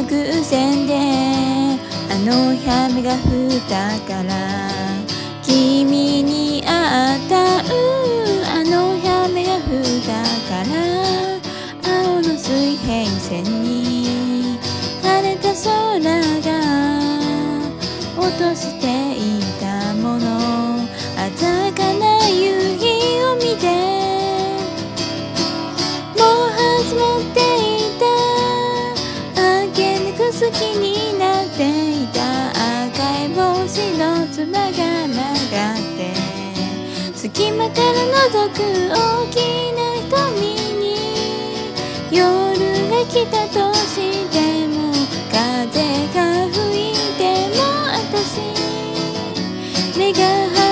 偶然であの日雨が降ったから君に会ったあの日雨が降ったから青の水平線に晴れた空が落としていたもの鮮やかな夕日を見てもう始まっていた明けぬく好きになっていた赤い帽子のつばが曲がって隙間から覗く大きな瞳に夜が来たとしても風が吹いても私目が